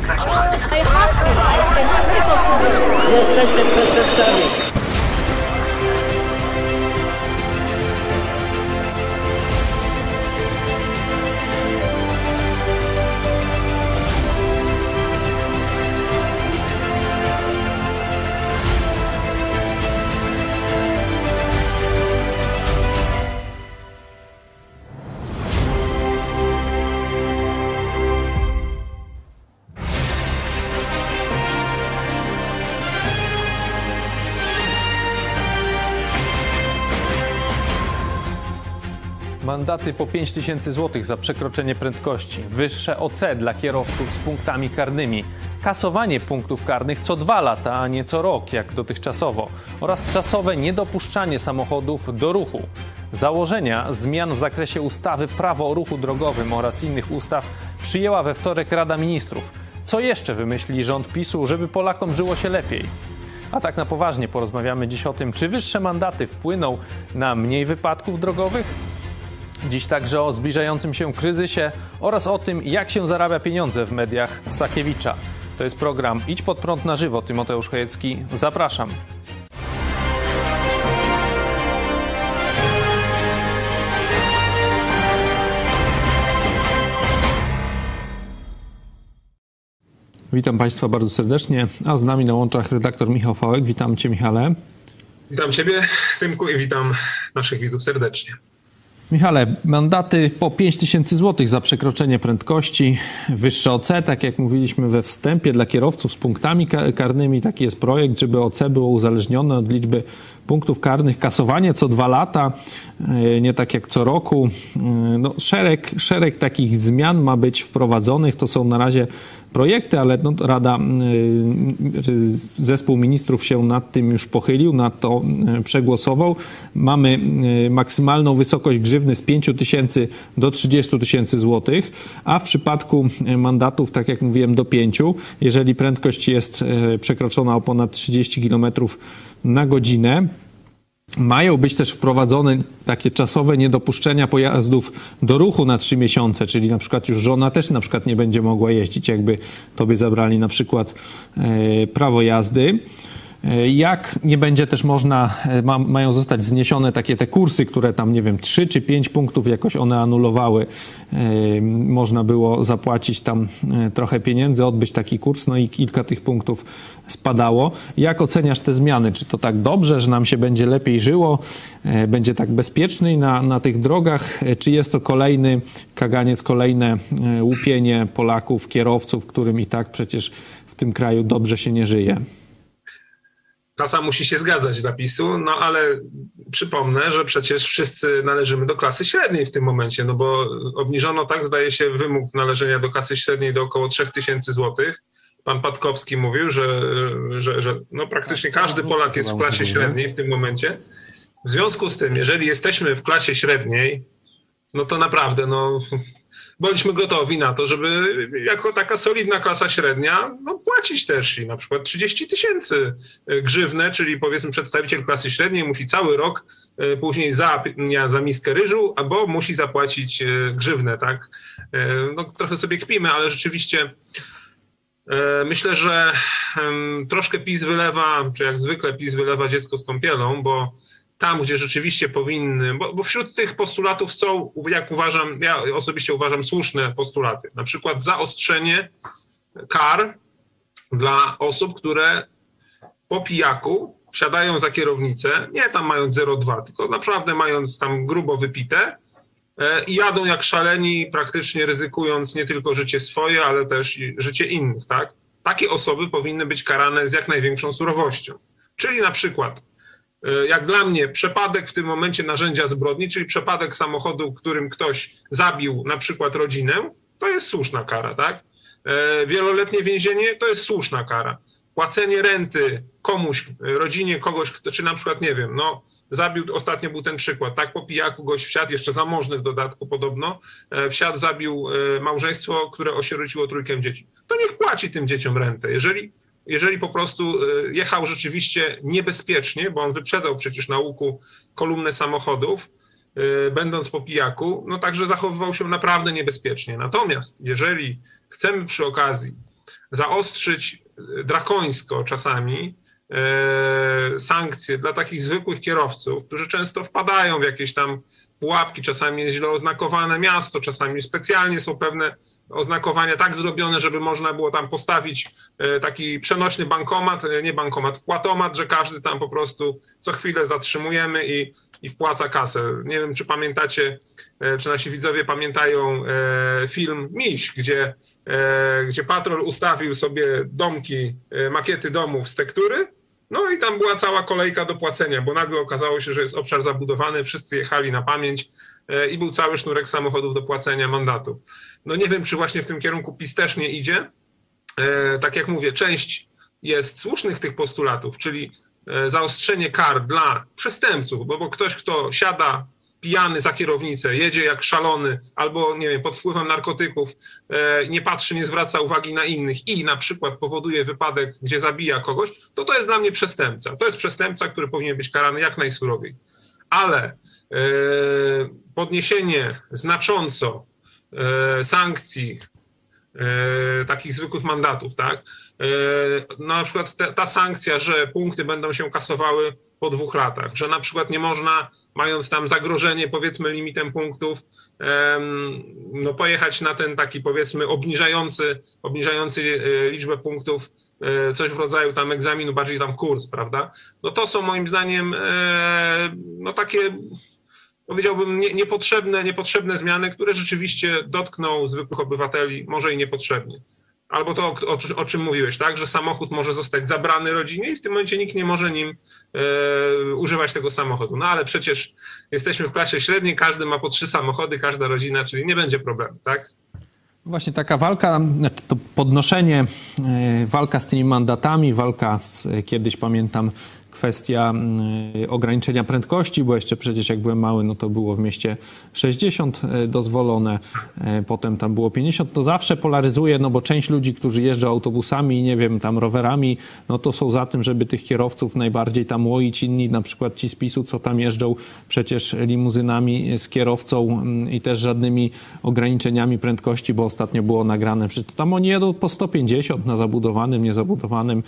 Jesteście przestępcami. Mandaty po 5 000 złotych za przekroczenie prędkości, wyższe OC dla kierowców z punktami karnymi, kasowanie punktów karnych co 2 lata, a nie co rok, jak dotychczasowo, oraz czasowe niedopuszczanie samochodów do ruchu. Założenia zmian w zakresie ustawy Prawo o ruchu drogowym oraz innych ustaw przyjęła we wtorek Rada Ministrów. Co jeszcze wymyśli rząd PiS-u, żeby Polakom żyło się lepiej? A tak na poważnie porozmawiamy dziś o tym, czy wyższe mandaty wpłyną na mniej wypadków drogowych? Dziś także o zbliżającym się kryzysie oraz o tym, jak się zarabia pieniądze w mediach Sakiewicza. To jest program Idź Pod Prąd na żywo. Tymoteusz Chojecki. Zapraszam. Witam Państwa bardzo serdecznie, a z nami na łączach redaktor Michał Fałek. Witam Cię, Michale. Witam Ciebie, Tymku, i witam naszych widzów serdecznie. Michale, mandaty po 5 000 złotych za przekroczenie prędkości, wyższe OC, tak jak mówiliśmy we wstępie, dla kierowców z punktami karnymi. Taki jest projekt, żeby OC było uzależnione od liczby punktów karnych, kasowanie co 2 lata, nie tak jak co roku. No, szereg takich zmian ma być wprowadzonych. To są na razie projekty, ale Rada, zespół ministrów się nad tym już pochylił, nad to przegłosował. Mamy maksymalną wysokość grzywny z 5 000 do 30 000 złotych, a w przypadku mandatów, tak jak mówiłem, do 5, jeżeli prędkość jest przekroczona o ponad 30 km na godzinę. Mają być też wprowadzone takie czasowe niedopuszczenia pojazdów do ruchu na 3 miesiące, czyli na przykład już żona też na przykład nie będzie mogła jeździć, jakby tobie zabrali na przykład prawo jazdy. Jak nie będzie też można, mają zostać zniesione takie te kursy, które tam, nie wiem, 3 czy 5 punktów jakoś one anulowały. Można było zapłacić tam trochę pieniędzy, odbyć taki kurs, no i kilka tych punktów spadało. Jak oceniasz te zmiany? Czy to tak dobrze, że nam się będzie lepiej żyło, będzie tak bezpieczniej na tych drogach? Czy jest to kolejny kaganiec, kolejne łupienie Polaków, kierowców, którym i tak przecież w tym kraju dobrze się nie żyje? Kasa musi się zgadzać dla PiS-u, no ale przypomnę, że przecież wszyscy należymy do klasy średniej w tym momencie, no bo obniżono, tak zdaje się, wymóg należenia do klasy średniej do około 3 000 złotych. Pan Patkowski mówił, że no praktycznie każdy Polak jest w klasie średniej w tym momencie. W związku z tym, jeżeli jesteśmy w klasie średniej, no to naprawdę, no bądźmy gotowi na to, żeby jako taka solidna klasa średnia płacić też i na przykład 30 000 grzywnę, czyli powiedzmy przedstawiciel klasy średniej musi cały rok później za miskę ryżu, albo musi zapłacić grzywnę, tak? No trochę sobie kpimy, ale rzeczywiście myślę, że troszkę PiS wylewa, czy jak zwykle PiS wylewa dziecko z kąpielą, bo tam, gdzie rzeczywiście powinny, bo wśród tych postulatów są, jak uważam, ja osobiście uważam, słuszne postulaty. Na przykład zaostrzenie kar dla osób, które po pijaku wsiadają za kierownicę, nie tam mając 0,2, tylko naprawdę mając tam grubo wypite i jadą jak szaleni, praktycznie ryzykując nie tylko życie swoje, ale też i życie innych, tak? Takie osoby powinny być karane z jak największą surowością. Czyli na przykład jak dla mnie przepadek w tym momencie narzędzia zbrodni, czyli przepadek samochodu, którym ktoś zabił na przykład rodzinę, to jest słuszna kara, tak? Wieloletnie więzienie to jest słuszna kara. Płacenie renty komuś, rodzinie kogoś, czy na przykład, nie wiem, no zabił, ostatnio był ten przykład, tak, po pijaku gość wsiadł, jeszcze zamożny w dodatku podobno, wsiadł, zabił małżeństwo, które osierociło 3 dzieci. To niech płaci tym dzieciom rentę. Jeżeli po prostu jechał rzeczywiście niebezpiecznie, bo on wyprzedzał przecież na łuku kolumnę samochodów, będąc po pijaku, no także zachowywał się naprawdę niebezpiecznie. Natomiast jeżeli chcemy przy okazji zaostrzyć drakońsko czasami sankcje dla takich zwykłych kierowców, którzy często wpadają w jakieś tam pułapki, czasami jest źle oznakowane miasto, czasami specjalnie są pewne oznakowania tak zrobione, żeby można było tam postawić taki przenośny wpłatomat, że każdy tam po prostu co chwilę zatrzymujemy i wpłaca kasę. Nie wiem, czy pamiętacie, czy nasi widzowie pamiętają film Miś, gdzie patrol ustawił sobie makiety domów z tektury, no i tam była cała kolejka do płacenia, bo nagle okazało się, że jest obszar zabudowany, wszyscy jechali na pamięć i był cały sznurek samochodów do płacenia mandatu. No nie wiem, czy właśnie w tym kierunku PiS też nie idzie. Tak jak mówię, część jest słusznych tych postulatów, czyli zaostrzenie kar dla przestępców, bo ktoś, kto siada pijany za kierownicę, jedzie jak szalony albo, nie wiem, pod wpływem narkotyków, nie patrzy, nie zwraca uwagi na innych i na przykład powoduje wypadek, gdzie zabija kogoś, to jest dla mnie przestępca. To jest przestępca, który powinien być karany jak najsurowiej. Ale podniesienie znacząco sankcji, takich zwykłych mandatów, tak? Na przykład ta sankcja, że punkty będą się kasowały po 2 latach, że na przykład nie można, mając tam zagrożenie, powiedzmy, limitem punktów, no pojechać na ten taki, powiedzmy, obniżający liczbę punktów, coś w rodzaju tam egzaminu, bardziej tam kurs, prawda? No to są moim zdaniem no takie, powiedziałbym, niepotrzebne zmiany, które rzeczywiście dotkną zwykłych obywateli, może i niepotrzebnie. Albo to, o czym mówiłeś, tak, że samochód może zostać zabrany rodzinie i w tym momencie nikt nie może nim używać tego samochodu. No ale przecież jesteśmy w klasie średniej, każdy ma po 3 samochody, każda rodzina, czyli nie będzie problemu, tak? Właśnie taka walka, to podnoszenie, walka z tymi mandatami, kiedyś pamiętam, kwestia ograniczenia prędkości, bo jeszcze przecież jak byłem mały, no to było w mieście 60 dozwolone, potem tam było 50, to zawsze polaryzuje, no bo część ludzi, którzy jeżdżą autobusami, nie wiem, tam rowerami, no to są za tym, żeby tych kierowców najbardziej tam łoić, inni, na przykład ci z PiS-u, co tam jeżdżą przecież limuzynami z kierowcą i też żadnymi ograniczeniami prędkości, bo ostatnio było nagrane, że tam oni jedą po 150 na zabudowanym, niezabudowanym,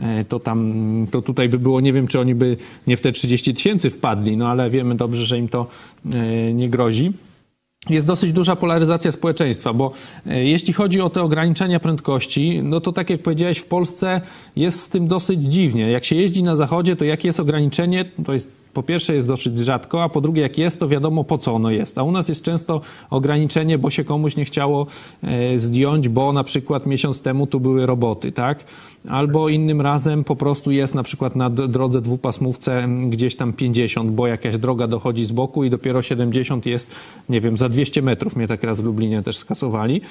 to tutaj by było, nie wiem, czy oni by nie w te 30 000 wpadli, no ale wiemy dobrze, że im to nie grozi. Jest dosyć duża polaryzacja społeczeństwa, bo jeśli chodzi o te ograniczenia prędkości, no to tak jak powiedziałeś, w Polsce jest z tym dosyć dziwnie. Jak się jeździ na zachodzie, to jakie jest ograniczenie, to jest po pierwsze jest dosyć rzadko, a po drugie jak jest, to wiadomo po co ono jest. A u nas jest często ograniczenie, bo się komuś nie chciało zdjąć, bo na przykład miesiąc temu tu były roboty, tak? Albo innym razem po prostu jest na przykład na drodze dwupasmówce gdzieś tam 50, bo jakaś droga dochodzi z boku i dopiero 70 jest, nie wiem, za 200 metrów. Mnie tak raz w Lublinie też skasowali.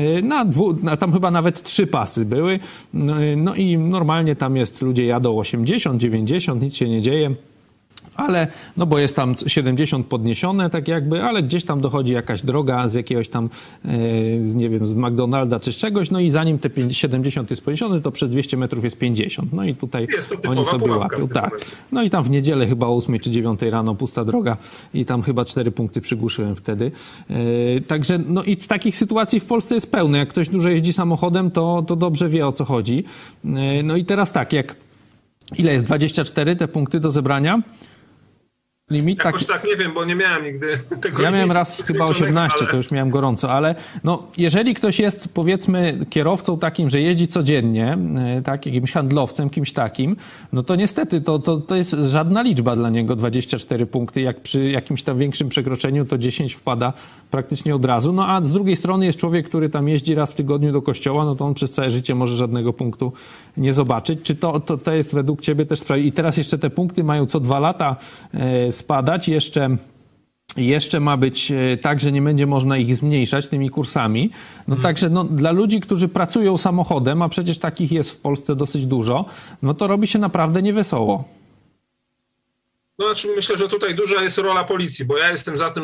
Tam chyba nawet 3 pasy były. No i normalnie tam jest, ludzie jadą 80, 90, nic się nie dzieje. Ale, no bo jest tam 70 podniesione tak jakby, ale gdzieś tam dochodzi jakaś droga z jakiegoś tam, nie wiem, z McDonalda czy z czegoś, no i zanim te 70 jest podniesione, to przez 200 metrów jest 50. No i tutaj oni sobie łapią. Tak. No i tam w niedzielę chyba o 8 czy 9 rano pusta droga i tam chyba 4 punkty przygłuszyłem wtedy. Także, no i takich sytuacji w Polsce jest pełno. Jak ktoś dużo jeździ samochodem, to dobrze wie, o co chodzi. No i teraz tak, ile jest? 24 te punkty do zebrania? Limit jakoś tak nie wiem, bo nie miałem nigdy tego. Ja miałem raz chyba 18, ale to już miałem gorąco, ale no, jeżeli ktoś jest, powiedzmy, kierowcą takim, że jeździ codziennie, tak, jakimś handlowcem, kimś takim, no to niestety to jest żadna liczba dla niego, 24 punkty, jak przy jakimś tam większym przekroczeniu to 10 wpada praktycznie od razu, no a z drugiej strony jest człowiek, który tam jeździ raz w tygodniu do kościoła, no to on przez całe życie może żadnego punktu nie zobaczyć. Czy to jest według ciebie też sprawa? I teraz jeszcze te punkty mają co 2 lata spadać, jeszcze ma być tak, że nie będzie można ich zmniejszać tymi kursami. No także no, dla ludzi, którzy pracują samochodem, a przecież takich jest w Polsce dosyć dużo, no to robi się naprawdę niewesoło. No znaczy myślę, że tutaj duża jest rola policji, bo ja jestem za tym,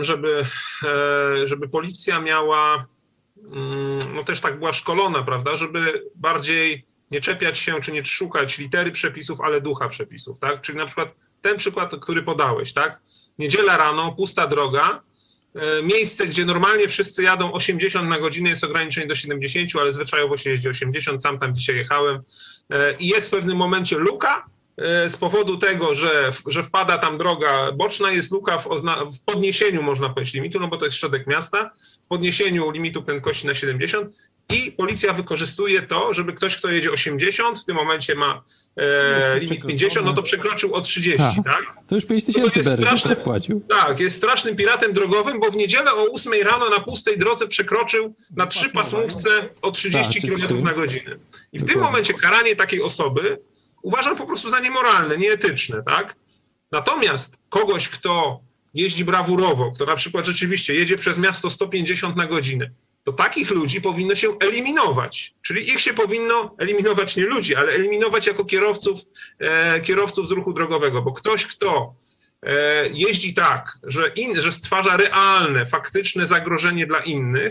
żeby policja miała, no też tak była szkolona, prawda, żeby bardziej nie czepiać się, czy nie szukać litery przepisów, ale ducha przepisów, tak? Czyli na przykład ten przykład, który podałeś, tak? Niedziela rano, pusta droga, miejsce, gdzie normalnie wszyscy jadą 80 na godzinę, jest ograniczenie do 70, ale zwyczajowo się jeździ 80, sam tam dzisiaj jechałem i jest w pewnym momencie luka z powodu tego, że wpada tam droga boczna, jest luka w podniesieniu, można powiedzieć, limitu, no bo to jest środek miasta, w podniesieniu limitu prędkości na 70 i policja wykorzystuje to, żeby ktoś, kto jedzie 80, w tym momencie ma limit 50, no to przekroczył o 30, tak? To już 5 tysięcy Berry płacił. Tak, jest strasznym piratem drogowym, bo w niedzielę o 8 rano na pustej drodze przekroczył na 3-pasmówce o 30 km na godzinę. I w tym momencie karanie takiej osoby uważam po prostu za niemoralne, nieetyczne, tak? Natomiast kogoś, kto jeździ brawurowo, kto na przykład rzeczywiście jedzie przez miasto 150 na godzinę, to takich ludzi powinno się eliminować. Czyli ich się powinno eliminować, nie ludzi, ale eliminować jako kierowców z ruchu drogowego, bo ktoś, kto jeździ tak, że stwarza realne, faktyczne zagrożenie dla innych,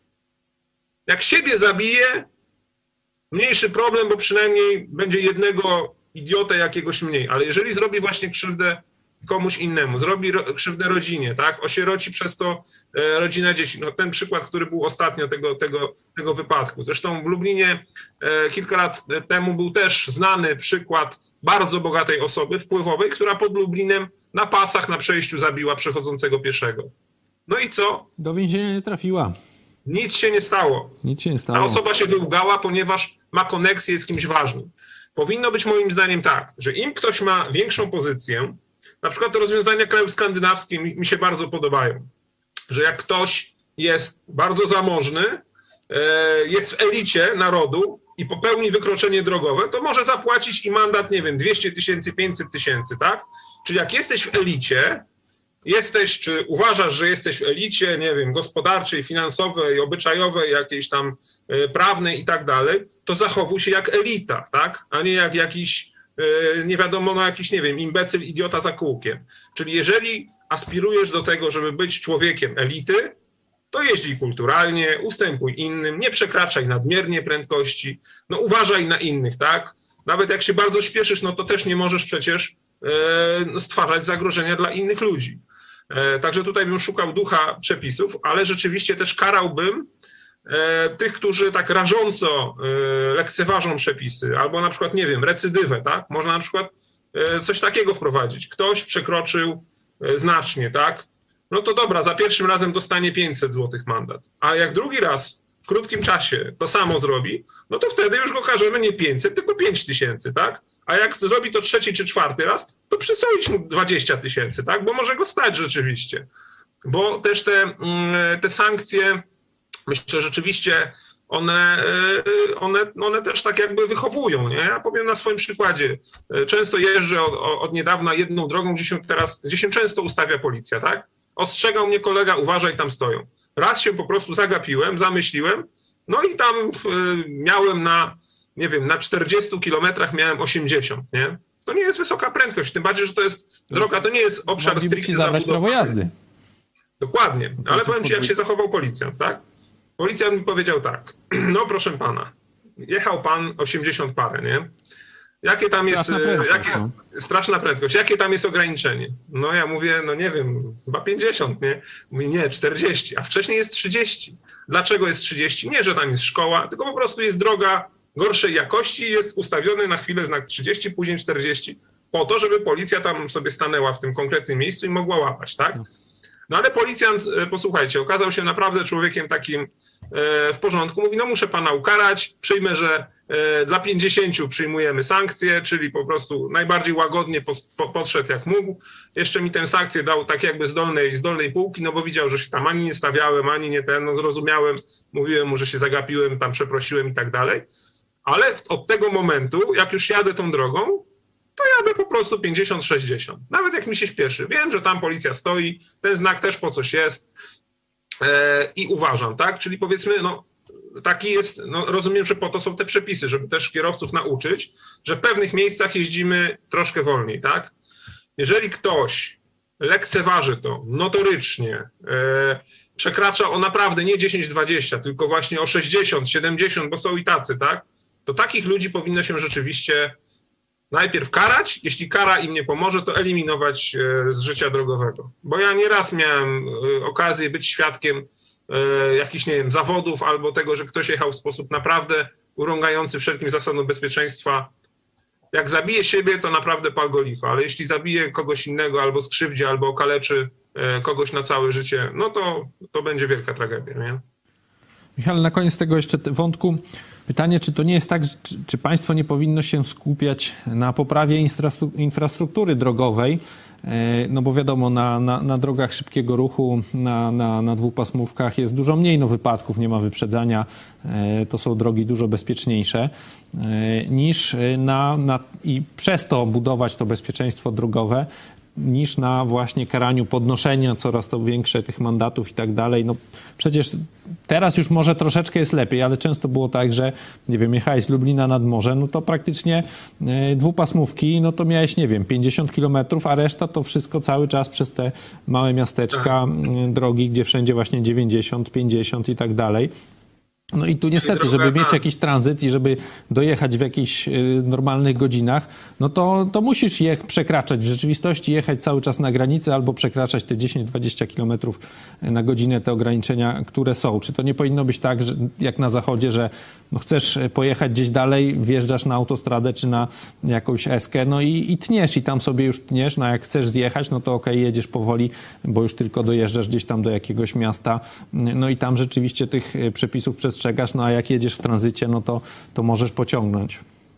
jak siebie zabije, mniejszy problem, bo przynajmniej będzie jednego idiotę jakiegoś mniej, ale jeżeli zrobi właśnie krzywdę komuś innemu, zrobi krzywdę rodzinie, tak, osieroci przez to rodzinę dzieci. No, ten przykład, który był ostatnio tego wypadku. Zresztą w Lublinie kilka lat temu był też znany przykład bardzo bogatej osoby wpływowej, która pod Lublinem na pasach na przejściu zabiła przechodzącego pieszego. No i co? Do więzienia nie trafiła. Nic się nie stało. Nic się nie stało. Ta osoba się wyłgała, ponieważ ma koneksję z kimś ważnym. Powinno być moim zdaniem tak, że im ktoś ma większą pozycję, na przykład te rozwiązania krajów skandynawskich mi się bardzo podobają, że jak ktoś jest bardzo zamożny, jest w elicie narodu i popełni wykroczenie drogowe, to może zapłacić i mandat, nie wiem, 200 000, 500 000, tak? Czyli jak jesteś w elicie, czy uważasz, że jesteś w elicie, nie wiem, gospodarczej, finansowej, obyczajowej, jakiejś tam prawnej i tak dalej, to zachowuj się jak elita, tak? A nie jak jakiś, nie wiadomo, no jakiś, nie wiem, imbecyl, idiota za kółkiem. Czyli jeżeli aspirujesz do tego, żeby być człowiekiem elity, to jeździ kulturalnie, ustępuj innym, nie przekraczaj nadmiernie prędkości, no uważaj na innych, tak? Nawet jak się bardzo śpieszysz, no to też nie możesz przecież stwarzać zagrożenia dla innych ludzi. Także tutaj bym szukał ducha przepisów, ale rzeczywiście też karałbym tych, którzy tak rażąco lekceważą przepisy, albo na przykład, nie wiem, recydywę, tak? Można na przykład coś takiego wprowadzić. Ktoś przekroczył znacznie, tak? No to dobra, za pierwszym razem dostanie 500 zł mandat. A jak drugi raz w krótkim czasie to samo zrobi, no to wtedy już go karzemy nie 500, tylko 5000, tak? A jak zrobi to trzeci czy czwarty raz, to przyswoić mu 20 000, tak? Bo może go stać rzeczywiście. Bo też te sankcje, myślę, rzeczywiście one też tak jakby wychowują, nie? Ja powiem na swoim przykładzie. Często jeżdżę od niedawna jedną drogą, gdzie się często ustawia policja, tak? Ostrzegał mnie kolega, uważaj, tam stoją. Raz się po prostu zagapiłem, zamyśliłem, no i tam miałem nie wiem, na 40 kilometrach miałem 80, nie? To nie jest wysoka prędkość, tym bardziej, że to jest droga, to nie jest obszar stricte zabrać prawo jazdy. Dokładnie, ale powiem ci, jak się zachował policjant, tak? Policjant mi powiedział tak, no proszę pana, jechał pan 80 parę, nie? Jakie tam jest, straszna prędkość, jakie tam jest ograniczenie? No ja mówię, no nie wiem, chyba 50, nie? Mówi, nie, 40, a wcześniej jest 30. Dlaczego jest 30? Nie, że tam jest szkoła, tylko po prostu jest droga gorszej jakości i jest ustawiony na chwilę znak 30, później 40, po to, żeby policja tam sobie stanęła w tym konkretnym miejscu i mogła łapać, tak? No ale policjant, posłuchajcie, okazał się naprawdę człowiekiem takim w porządku. Mówi, no muszę pana ukarać, przyjmę, że dla 50 przyjmujemy sankcje, czyli po prostu najbardziej łagodnie podszedł jak mógł. Jeszcze mi tę sankcję dał tak jakby z dolnej półki, no bo widział, że się tam ani nie stawiałem, ani nie no zrozumiałem, mówiłem mu, że się zagapiłem, tam przeprosiłem i tak dalej. Ale od tego momentu, jak już jadę tą drogą, to jadę po prostu 50-60. Nawet jak mi się śpieszy. Wiem, że tam policja stoi, ten znak też po coś jest i uważam, tak? Czyli powiedzmy, no taki jest, no rozumiem, że po to są te przepisy, żeby też kierowców nauczyć, że w pewnych miejscach jeździmy troszkę wolniej, tak? Jeżeli ktoś lekceważy to notorycznie, przekracza o naprawdę nie 10-20, tylko właśnie o 60, 70, bo są i tacy, tak? To takich ludzi powinno się rzeczywiście najpierw karać, jeśli kara im nie pomoże, to eliminować z życia drogowego. Bo ja nieraz miałem okazję być świadkiem jakichś, nie wiem, zawodów albo tego, że ktoś jechał w sposób naprawdę urągający wszelkim zasadom bezpieczeństwa. Jak zabije siebie, to naprawdę pal go licho, ale jeśli zabije kogoś innego albo skrzywdzi, albo okaleczy kogoś na całe życie, no to będzie wielka tragedia, nie? Michał, na koniec tego jeszcze wątku pytanie, czy to nie jest tak, czy państwo nie powinno się skupiać na poprawie infrastruktury drogowej, no bo wiadomo, na drogach szybkiego ruchu, na dwupasmówkach jest dużo mniej wypadków, nie ma wyprzedzania, to są drogi dużo bezpieczniejsze niż i przez to budować to bezpieczeństwo drogowe, niż na właśnie karaniu podnoszenia coraz to większe tych mandatów i tak dalej. No przecież teraz już może troszeczkę jest lepiej, ale często było tak, że nie wiem, jechałeś z Lublina nad morze, no to praktycznie dwupasmówki, no to miałeś, nie wiem, 50 kilometrów, a reszta to wszystko cały czas przez te małe miasteczka, drogi, gdzie wszędzie właśnie 90, 50 i tak dalej. No i tu niestety, żeby mieć jakiś tranzyt i żeby dojechać w jakichś normalnych godzinach, no to musisz przekraczać w rzeczywistości, jechać cały czas na granicy albo przekraczać te 10-20 km na godzinę, te ograniczenia, które są. Czy to nie powinno być tak, że jak na zachodzie, że no chcesz pojechać gdzieś dalej, wjeżdżasz na autostradę czy na jakąś eskę, no i tniesz i tam sobie już tniesz, no a jak chcesz zjechać, no to okej, jedziesz powoli, bo już tylko dojeżdżasz gdzieś tam do jakiegoś miasta, no i tam rzeczywiście tych przepisów przestrzegasz, no a jak jedziesz w tranzycie, no to możesz pociągnąć.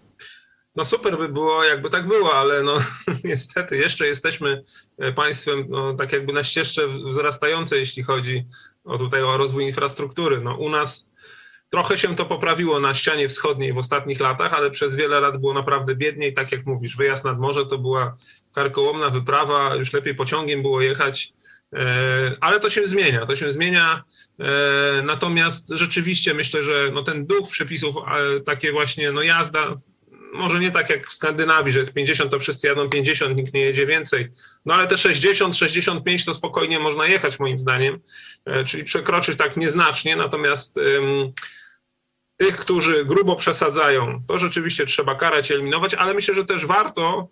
No super by było, jakby tak było, ale no niestety jeszcze jesteśmy państwem no, tak jakby na ścieżce wzrastającej, jeśli chodzi o rozwój infrastruktury. No u nas trochę się to poprawiło na ścianie wschodniej w ostatnich latach, ale przez wiele lat było naprawdę biednie i tak jak mówisz, wyjazd nad morze to była karkołomna wyprawa, już lepiej pociągiem było jechać. Ale to się zmienia, natomiast rzeczywiście myślę, że no ten duch przepisów, takie właśnie no jazda, może nie tak jak w Skandynawii, że jest 50, to wszyscy jadą 50, nikt nie jedzie więcej, no ale te 60, 65 to spokojnie można jechać moim zdaniem, czyli przekroczyć tak nieznacznie, natomiast tych, którzy grubo przesadzają, to rzeczywiście trzeba karać, eliminować, ale myślę, że też warto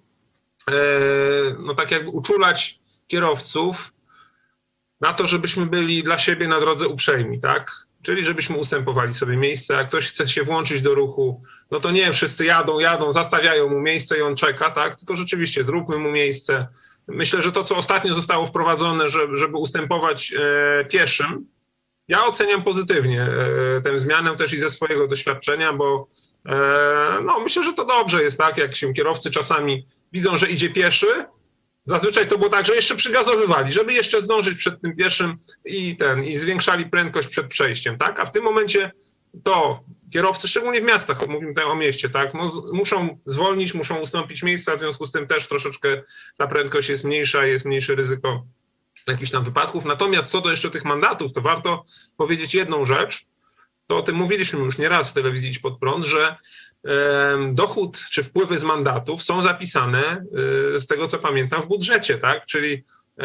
no tak jakby uczulać kierowców na to, żebyśmy byli dla siebie na drodze uprzejmi, tak? Czyli żebyśmy ustępowali sobie miejsce, jak ktoś chce się włączyć do ruchu, no to nie wszyscy jadą, zastawiają mu miejsce i on czeka, tak? Tylko rzeczywiście zróbmy mu miejsce. Myślę, że to, co ostatnio zostało wprowadzone, żeby ustępować pieszym, ja oceniam pozytywnie tę zmianę też i ze swojego doświadczenia, bo no myślę, że to dobrze jest, tak? Jak się kierowcy czasami widzą, że idzie pieszy, zazwyczaj to było tak, że jeszcze przygazowywali, żeby jeszcze zdążyć przed tym pieszym i zwiększali prędkość przed przejściem, tak? A w tym momencie to kierowcy, szczególnie w miastach, mówimy tutaj o mieście, tak? No, muszą zwolnić, muszą ustąpić miejsca, w związku z tym też troszeczkę ta prędkość jest mniejsza, jest mniejsze ryzyko jakichś tam wypadków. Natomiast co do jeszcze tych mandatów, to warto powiedzieć jedną rzecz, to o tym mówiliśmy już nieraz w telewizji Idź Pod Prąd, że dochód czy wpływy z mandatów są zapisane, z tego co pamiętam, w budżecie, tak? Czyli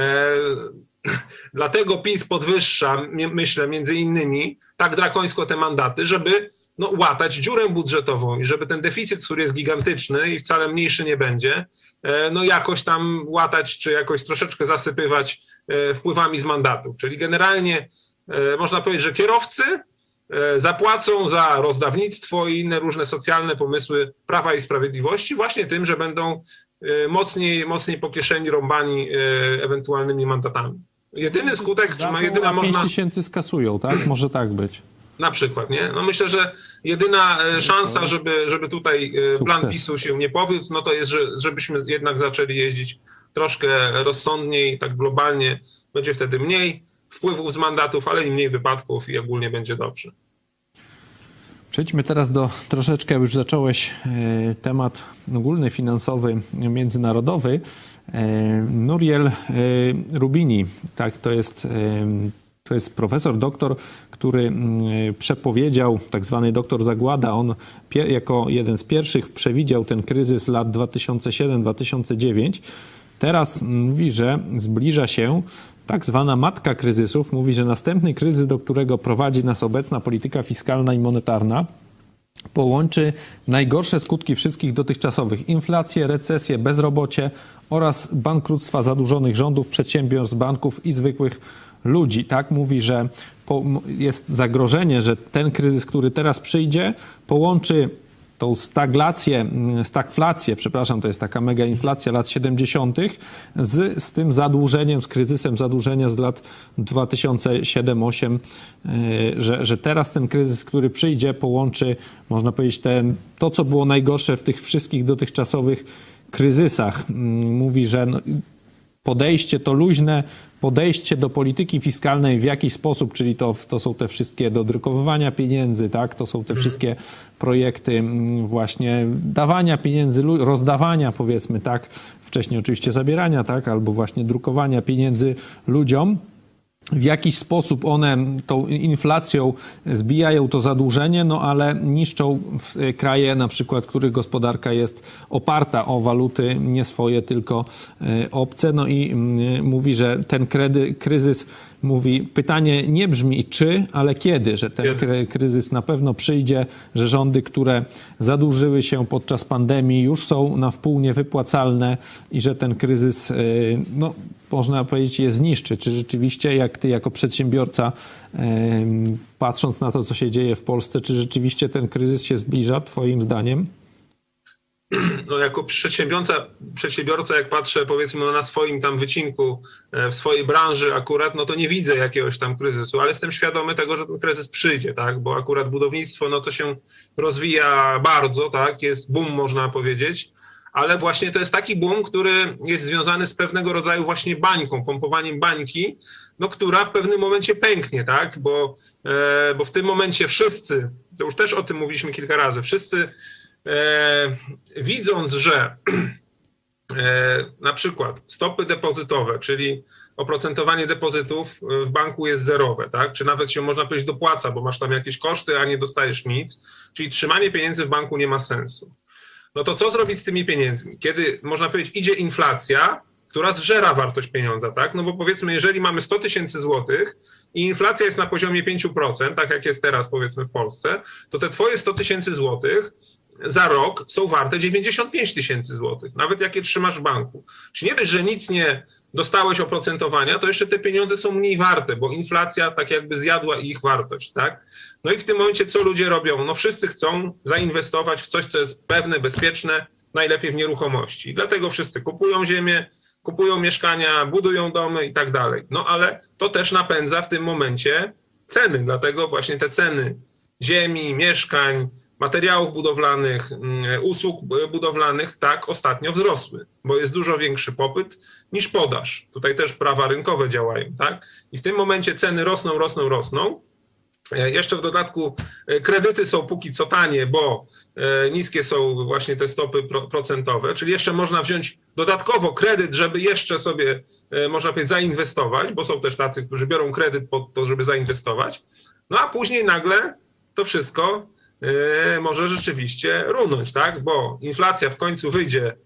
dlatego PiS podwyższa, myślę, między innymi tak drakońsko te mandaty, żeby no, łatać dziurę budżetową i żeby ten deficyt, który jest gigantyczny i wcale mniejszy nie będzie, no jakoś tam łatać czy jakoś troszeczkę zasypywać wpływami z mandatów. Czyli generalnie można powiedzieć, że kierowcy zapłacą za rozdawnictwo i inne różne socjalne pomysły Prawa i Sprawiedliwości właśnie tym, że będą mocniej po kieszeni rąbani ewentualnymi mandatami. Jedyny skutek, czy jedyna można... 5 000 skasują, tak? Może tak być. Na przykład, nie? No myślę, że jedyna szansa, żeby tutaj plan PiS-u się nie powiódł, no to jest, żebyśmy jednak zaczęli jeździć troszkę rozsądniej, tak globalnie. Będzie wtedy mniej wpływów z mandatów, ale i mniej wypadków i ogólnie będzie dobrze. Przejdźmy teraz troszeczkę, już zacząłeś temat ogólny, finansowy, międzynarodowy. Nuriel Rubini, tak, to jest profesor, doktor, który przepowiedział, tak zwany doktor Zagłada, on jako jeden z pierwszych przewidział ten kryzys lat 2007-2009. Teraz mówi, że zbliża się tak zwana matka kryzysów. Mówi, że następny kryzys, do którego prowadzi nas obecna polityka fiskalna i monetarna, połączy najgorsze skutki wszystkich dotychczasowych: inflację, recesję, bezrobocie oraz bankructwa zadłużonych rządów, przedsiębiorstw, banków i zwykłych ludzi. Tak mówi, że jest zagrożenie, że ten kryzys, który teraz przyjdzie, połączy tą stagflację, to jest taka mega inflacja lat 70. z tym zadłużeniem, z kryzysem zadłużenia z lat 2007-2008, że teraz ten kryzys, który przyjdzie, połączy, można powiedzieć, to, co było najgorsze w tych wszystkich dotychczasowych kryzysach. Mówi, że podejście to luźne, podejście do polityki fiskalnej w jakiś sposób, czyli to są te wszystkie dodrukowywania pieniędzy, tak? To są te wszystkie projekty właśnie dawania pieniędzy, rozdawania, powiedzmy, tak? Wcześniej oczywiście zabierania, tak? Albo właśnie drukowania pieniędzy ludziom. W jakiś sposób one tą inflacją zbijają to zadłużenie, no ale niszczą kraje, na przykład, których gospodarka jest oparta o waluty nie swoje, tylko obce. No i mówi, że ten kryzys, mówi, pytanie nie brzmi czy, ale kiedy, że ten kryzys na pewno przyjdzie, że rządy, które zadłużyły się podczas pandemii, już są na wpół niewypłacalne i że ten kryzys, no można powiedzieć, je zniszczy. Czy rzeczywiście, jak ty jako przedsiębiorca, patrząc na to, co się dzieje w Polsce, czy rzeczywiście ten kryzys się zbliża, twoim zdaniem? No, jako przedsiębiorca, jak patrzę, powiedzmy, na swoim tam wycinku, w swojej branży akurat, no to nie widzę jakiegoś tam kryzysu, ale jestem świadomy tego, że ten kryzys przyjdzie, tak, bo akurat budownictwo, no to się rozwija bardzo, tak, jest boom, można powiedzieć, ale właśnie to jest taki boom, który jest związany z pewnego rodzaju właśnie bańką, pompowaniem bańki, no, która w pewnym momencie pęknie, tak, bo w tym momencie wszyscy, to już też o tym mówiliśmy kilka razy, wszyscy widząc, że na przykład stopy depozytowe, czyli oprocentowanie depozytów w banku jest zerowe, tak? Czy nawet się, można powiedzieć, dopłaca, bo masz tam jakieś koszty, a nie dostajesz nic, czyli trzymanie pieniędzy w banku nie ma sensu. No to co zrobić z tymi pieniędzmi? Kiedy, można powiedzieć, idzie inflacja, która zżera wartość pieniądza, tak? No bo powiedzmy, jeżeli mamy 100 000 złotych i inflacja jest na poziomie 5%, tak jak jest teraz, powiedzmy, w Polsce, to te twoje 100 000 złotych za rok są warte 95 000 złotych, nawet jak je trzymasz w banku. Czyli nie dość, że nic nie dostałeś oprocentowania, to jeszcze te pieniądze są mniej warte, bo inflacja tak jakby zjadła ich wartość, tak? No i w tym momencie co ludzie robią? No wszyscy chcą zainwestować w coś, co jest pewne, bezpieczne, najlepiej w nieruchomości. Dlatego wszyscy kupują ziemię, kupują mieszkania, budują domy i tak dalej. No ale to też napędza w tym momencie ceny, dlatego właśnie te ceny ziemi, mieszkań, materiałów budowlanych, usług budowlanych tak ostatnio wzrosły, bo jest dużo większy popyt niż podaż. Tutaj też prawa rynkowe działają, tak? I w tym momencie ceny rosną. Jeszcze w dodatku kredyty są póki co tanie, bo niskie są właśnie te stopy procentowe, czyli jeszcze można wziąć dodatkowo kredyt, żeby jeszcze sobie, można powiedzieć, zainwestować, bo są też tacy, którzy biorą kredyt po to, żeby zainwestować. No a później nagle to wszystko może rzeczywiście runąć, tak? Bo inflacja w końcu wyjdzie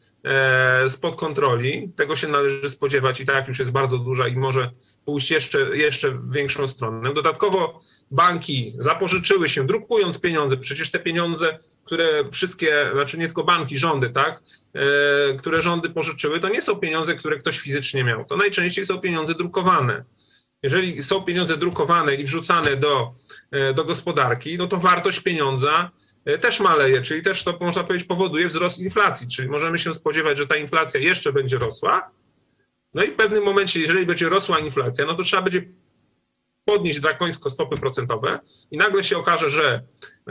spod kontroli, tego się należy spodziewać i tak już jest bardzo duża i może pójść jeszcze w większą stronę. Dodatkowo banki zapożyczyły się, drukując pieniądze, przecież te pieniądze, które wszystkie, znaczy nie tylko banki, rządy, tak, które rządy pożyczyły, to nie są pieniądze, które ktoś fizycznie miał, to najczęściej są pieniądze drukowane. Jeżeli są pieniądze drukowane i wrzucane do gospodarki, no to wartość pieniądza też maleje, czyli też to, można powiedzieć, powoduje wzrost inflacji, czyli możemy się spodziewać, że ta inflacja jeszcze będzie rosła, no i w pewnym momencie, jeżeli będzie rosła inflacja, no to trzeba będzie podnieść drakońsko stopy procentowe i nagle się okaże, że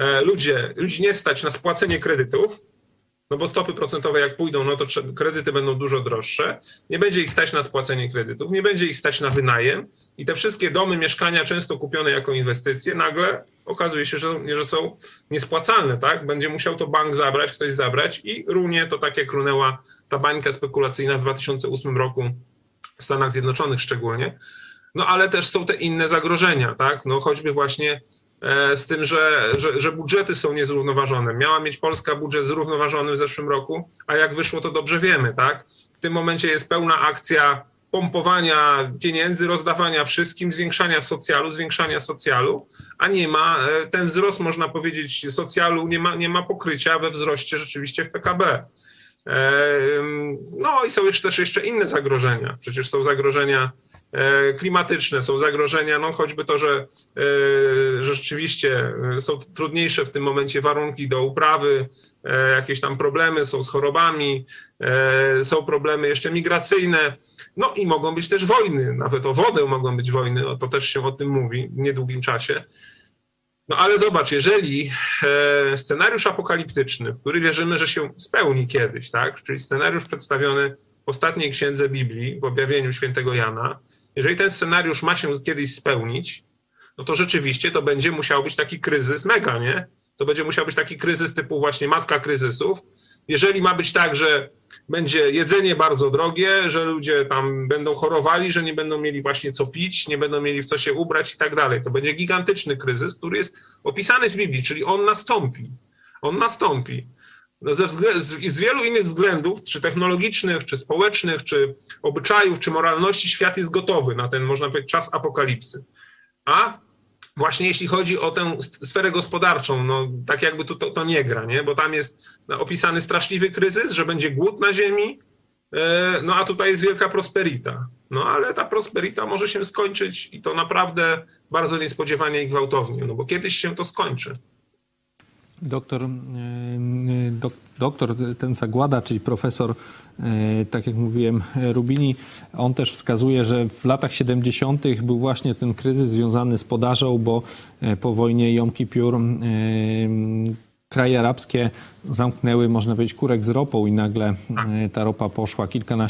ludzi nie stać na spłacenie kredytów, no bo stopy procentowe jak pójdą, no to kredyty będą dużo droższe, nie będzie ich stać na spłacenie kredytów, nie będzie ich stać na wynajem i te wszystkie domy, mieszkania często kupione jako inwestycje, nagle okazuje się, że są niespłacalne, tak? Będzie musiał to bank zabrać, ktoś zabrać i runie to tak jak runęła ta bańka spekulacyjna w 2008 roku w Stanach Zjednoczonych szczególnie. No ale też są te inne zagrożenia, tak? No choćby właśnie z tym, że budżety są niezrównoważone. Miała mieć Polska budżet zrównoważony w zeszłym roku, a jak wyszło, to dobrze wiemy, tak? W tym momencie jest pełna akcja pompowania pieniędzy, rozdawania wszystkim, zwiększania socjalu, a nie ma, ten wzrost, można powiedzieć, socjalu nie ma pokrycia we wzroście rzeczywiście w PKB. No i są też jeszcze inne zagrożenia. Przecież są zagrożenia klimatyczne, są zagrożenia, no choćby to, że rzeczywiście są trudniejsze w tym momencie warunki do uprawy, jakieś tam problemy są z chorobami, są problemy jeszcze migracyjne, no i mogą być też wojny, nawet o wodę mogą być wojny, no to też się o tym mówi w niedługim czasie. No ale zobacz, jeżeli scenariusz apokaliptyczny, w który wierzymy, że się spełni kiedyś, tak, czyli scenariusz przedstawiony w ostatniej księdze Biblii, w objawieniu świętego Jana, jeżeli ten scenariusz ma się kiedyś spełnić, no to rzeczywiście to będzie musiał być taki kryzys mega, nie? To będzie musiał być taki kryzys typu właśnie matka kryzysów. Jeżeli ma być tak, że będzie jedzenie bardzo drogie, że ludzie tam będą chorowali, że nie będą mieli właśnie co pić, nie będą mieli w co się ubrać i tak dalej. To będzie gigantyczny kryzys, który jest opisany w Biblii, czyli on nastąpi. On nastąpi. No z wielu innych względów, czy technologicznych, czy społecznych, czy obyczajów, czy moralności, świat jest gotowy na ten, można powiedzieć, czas apokalipsy. A właśnie jeśli chodzi o tę sferę gospodarczą, no tak jakby to nie gra, nie? Bo tam jest opisany straszliwy kryzys, że będzie głód na ziemi, no a tutaj jest wielka prosperita. No ale ta prosperita może się skończyć i to naprawdę bardzo niespodziewanie i gwałtownie, no bo kiedyś się to skończy. Doktor ten Zagłada, czyli profesor, tak jak mówiłem, Rubini, on też wskazuje, że w latach 70. był właśnie ten kryzys związany z podażą, bo po wojnie Jom Kippur kraje arabskie zamknęły, można powiedzieć, kurek z ropą i nagle ta ropa poszła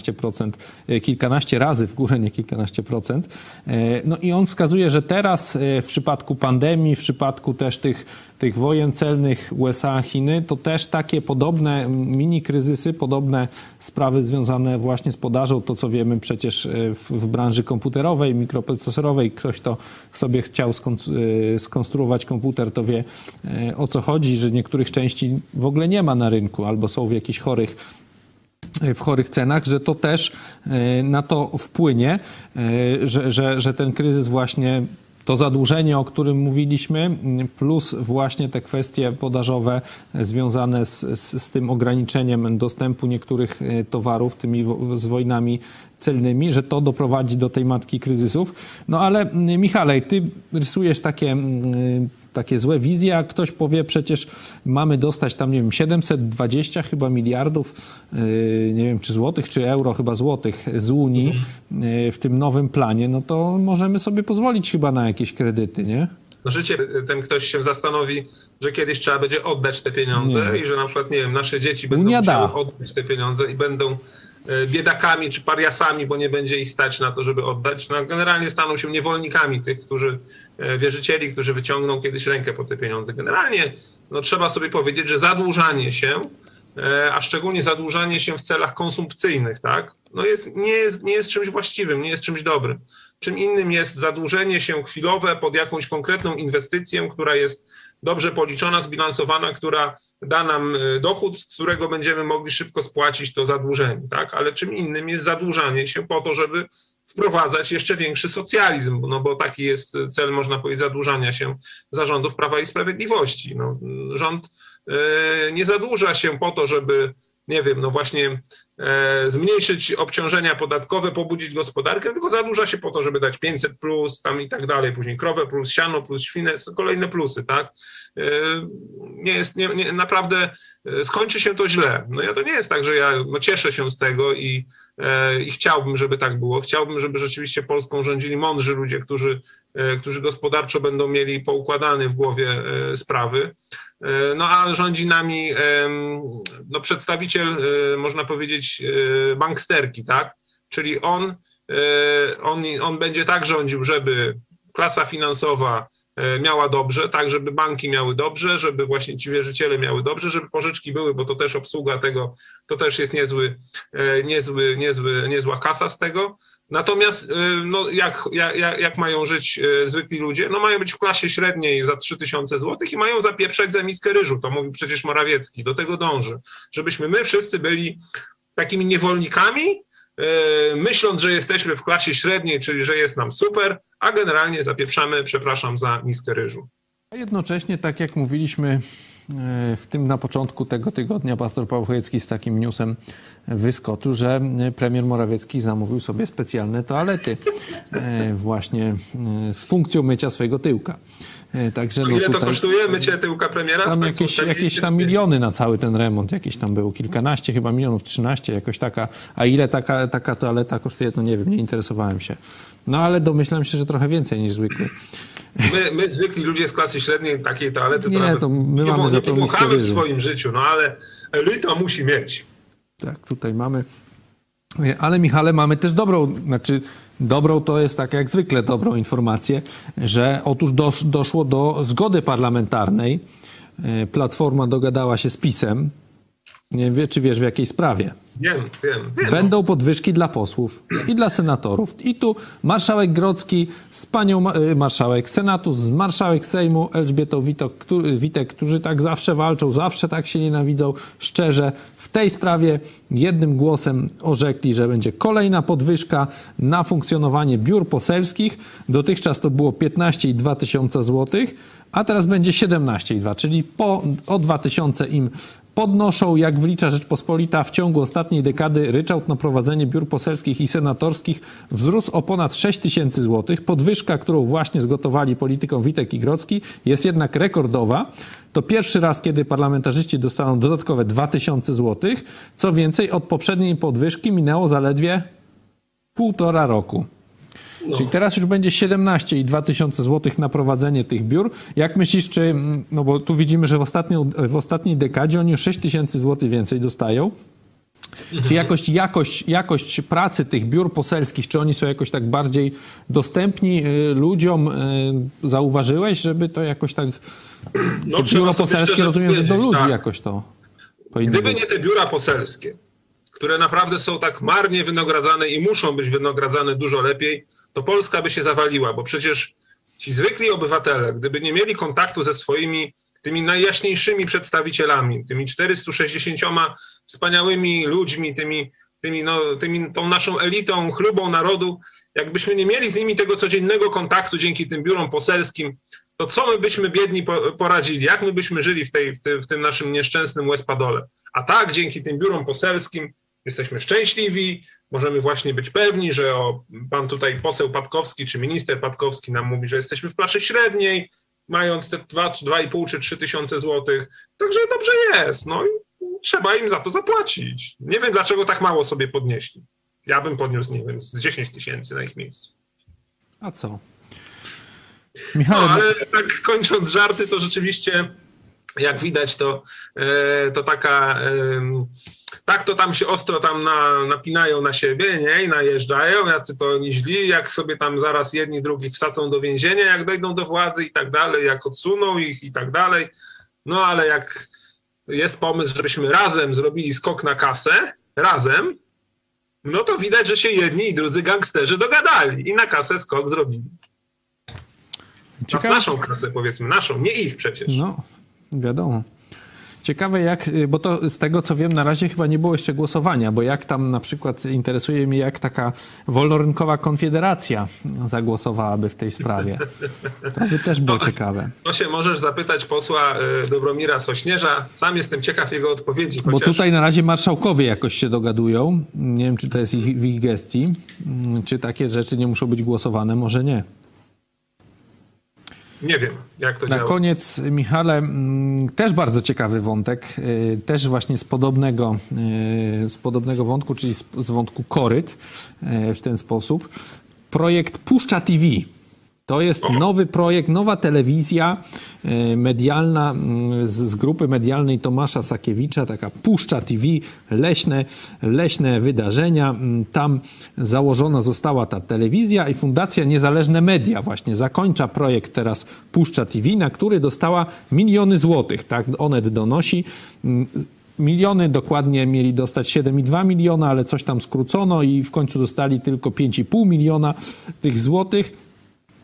kilkanaście razy w górę, nie kilkanaście procent. No i on wskazuje, że teraz w przypadku pandemii, w przypadku też tych wojen celnych USA, Chiny, to też takie podobne mini kryzysy, podobne sprawy związane właśnie z podażą, to co wiemy przecież w branży komputerowej, mikroprocesorowej, ktoś to sobie chciał skonstruować komputer, to wie o co chodzi, że niektórych części w ogóle nie ma na rynku albo są w jakichś chorych cenach, że to też na to wpłynie, że ten kryzys właśnie, to zadłużenie, o którym mówiliśmy, plus właśnie te kwestie podażowe związane z tym ograniczeniem dostępu niektórych towarów, z wojnami celnymi, że to doprowadzi do tej matki kryzysów. No ale Michale, ty rysujesz takie złe wizje, a ktoś powie, przecież mamy dostać tam, nie wiem, 720 chyba miliardów, nie wiem, czy złotych, czy euro, chyba złotych z Unii w tym nowym planie, no to możemy sobie pozwolić chyba na jakieś kredyty, nie? No życie, ten ktoś się zastanowi, że kiedyś trzeba będzie oddać te pieniądze i że na przykład, nie wiem, nasze dzieci będą musiały oddać te pieniądze i będą biedakami czy pariasami, bo nie będzie ich stać na to, żeby oddać. No, generalnie staną się niewolnikami tych, wierzycieli, którzy wyciągną kiedyś rękę po te pieniądze. Generalnie no, trzeba sobie powiedzieć, że zadłużanie się, a szczególnie zadłużanie się w celach konsumpcyjnych, tak, no nie jest czymś właściwym, nie jest czymś dobrym. Czym innym jest zadłużenie się chwilowe pod jakąś konkretną inwestycję, która jest dobrze policzona, zbilansowana, która da nam dochód, z którego będziemy mogli szybko spłacić to zadłużenie, tak? Ale czym innym jest zadłużanie się po to, żeby wprowadzać jeszcze większy socjalizm, no bo taki jest cel, można powiedzieć, zadłużania się zarządów Prawa i Sprawiedliwości. No, rząd nie zadłuża się po to, żeby, nie wiem, no właśnie zmniejszyć obciążenia podatkowe, pobudzić gospodarkę, tylko zadłuża się po to, żeby dać 500 plus tam i tak dalej, później krowę plus siano plus świnę, kolejne plusy, tak? Naprawdę skończy się to źle. No ja to nie jest tak, że ja cieszę się z tego i chciałbym, żeby tak było. Chciałbym, żeby rzeczywiście Polską rządzili mądrzy ludzie, którzy gospodarczo będą mieli poukładane w głowie sprawy. No a rządzi nami no, przedstawiciel, można powiedzieć, banksterki, tak? Czyli on będzie tak rządził, żeby klasa finansowa miała dobrze, tak, żeby banki miały dobrze, żeby właśnie ci wierzyciele miały dobrze, żeby pożyczki były, bo to też obsługa tego, to też jest niezła kasa z tego. Natomiast no, jak mają żyć zwykli ludzie? No mają być w klasie średniej za 3000 zł i mają zapieprzać za miskę ryżu. To mówił przecież Morawiecki. Do tego dąży. Żebyśmy my wszyscy byli takimi niewolnikami myśląc, że jesteśmy w klasie średniej, czyli że jest nam super, a generalnie zapieprzamy, przepraszam za miskę ryżu. A jednocześnie, tak jak mówiliśmy w tym na początku tego tygodnia, pastor Paweł Chojecki z takim newsem wyskoczył, że premier Morawiecki zamówił sobie specjalne toalety właśnie z funkcją mycia swojego tyłka. Także, ile to kosztuje mycie tyłka premiera? Tam jakieś tam miliony na cały ten remont, jakieś tam było kilkanaście chyba milionów, 13, jakoś taka. A ile taka toaleta kosztuje, to nie wiem, nie interesowałem się. No ale domyślam się, że trochę więcej niż zwykły. My zwykli ludzie z klasy średniej takiej toalety to my mamy za to miskę w swoim życiu, no ale elita musi mieć. Tak, tutaj mamy. Ale Michale, mamy też dobrą to jest tak jak zwykle dobrą informację, że otóż doszło do zgody parlamentarnej. Platforma dogadała się z PiS-em. Nie wiem, czy wiesz w jakiej sprawie. Wiem. Będą podwyżki dla posłów i dla senatorów. I tu marszałek Grodzki z panią marszałek Senatu, z marszałek Sejmu Elżbietą Witek, którzy tak zawsze walczą, zawsze tak się nienawidzą, szczerze. W tej sprawie jednym głosem orzekli, że będzie kolejna podwyżka na funkcjonowanie biur poselskich. Dotychczas to było 15,2 tysiąca złotych, a teraz będzie 17,2, czyli o 2 tysiące im podnoszą. Jak wlicza Rzeczpospolita, w ciągu ostatniej dekady ryczałt na prowadzenie biur poselskich i senatorskich wzrósł o ponad 6 tysięcy złotych. Podwyżka, którą właśnie zgotowali politykom Witek i Grodzki, jest jednak rekordowa. To pierwszy raz, kiedy parlamentarzyści dostaną dodatkowe 2 tysiące złotych. Co więcej, od poprzedniej podwyżki minęło zaledwie 1,5 roku. No. Czyli teraz już będzie 17,2 tysiące złotych na prowadzenie tych biur. Jak myślisz, no bo tu widzimy, że w ostatniej dekadzie oni już 6 tysięcy złotych więcej dostają. Czy jakość pracy tych biur poselskich, czy oni są jakoś tak bardziej dostępni ludziom? Zauważyłeś, żeby to jakoś tak... No, biuro poselskie, rozumiem, że do ludzi tak. Jakoś to powinno Gdyby być. nie te biura poselskie, które naprawdę są tak marnie wynagradzane i muszą być wynagradzane dużo lepiej, to Polska by się zawaliła, bo przecież ci zwykli obywatele, gdyby nie mieli kontaktu ze swoimi tymi najjaśniejszymi przedstawicielami, tymi 460 wspaniałymi ludźmi, tą naszą elitą, chlubą narodu, jakbyśmy nie mieli z nimi tego codziennego kontaktu dzięki tym biurom poselskim, to co my byśmy biedni poradzili? Jak my byśmy żyli w tym naszym nieszczęsnym łez-padole? A tak, dzięki tym biurom poselskim jesteśmy szczęśliwi, możemy właśnie być pewni, że pan tutaj poseł Patkowski czy minister Patkowski nam mówi, że jesteśmy w klasie średniej, mając te 2,5 czy 3 tysiące złotych. Także dobrze jest, no i trzeba im za to zapłacić. Nie wiem, dlaczego tak mało sobie podnieśli. Ja bym podniósł, nie wiem, z 10 tysięcy na ich miejscu. A co? Michał, no, ale tak kończąc żarty, to rzeczywiście, jak widać, to taka... Tak to tam się ostro napinają na siebie, nie? I najeżdżają, jacy to oni źli, jak sobie tam zaraz jedni drugich wsadzą do więzienia, jak dojdą do władzy i tak dalej, jak odsuną ich i tak dalej. No ale jak jest pomysł, żebyśmy razem zrobili skok na kasę, no to widać, że się jedni i drudzy gangsterzy dogadali i na kasę skok zrobili. Naszą kasę, powiedzmy, naszą, nie ich przecież. No, wiadomo. Ciekawe bo to z tego co wiem na razie chyba nie było jeszcze głosowania, bo jak tam na przykład interesuje mnie, jak taka wolnorynkowa Konfederacja zagłosowałaby w tej sprawie. To by też było ciekawe. To się możesz zapytać posła Dobromira Sośnierza. Sam jestem ciekaw jego odpowiedzi. Bo tutaj na razie marszałkowie jakoś się dogadują. Nie wiem, czy to jest w ich gestii. Czy takie rzeczy nie muszą być głosowane? Może nie. Nie wiem, jak to działa. Na koniec, Michale, też bardzo ciekawy wątek, też właśnie z podobnego wątku, czyli z wątku koryt w ten sposób. Projekt Puszcza TV. To jest nowy projekt, nowa telewizja medialna z grupy medialnej Tomasza Sakiewicza, taka Puszcza TV, leśne wydarzenia. Tam założona została ta telewizja i Fundacja Niezależne Media właśnie zakończa projekt teraz Puszcza TV, na który dostała miliony złotych, tak Onet donosi. Miliony, dokładnie mieli dostać 7,2 miliona, ale coś tam skrócono i w końcu dostali tylko 5,5 miliona tych złotych.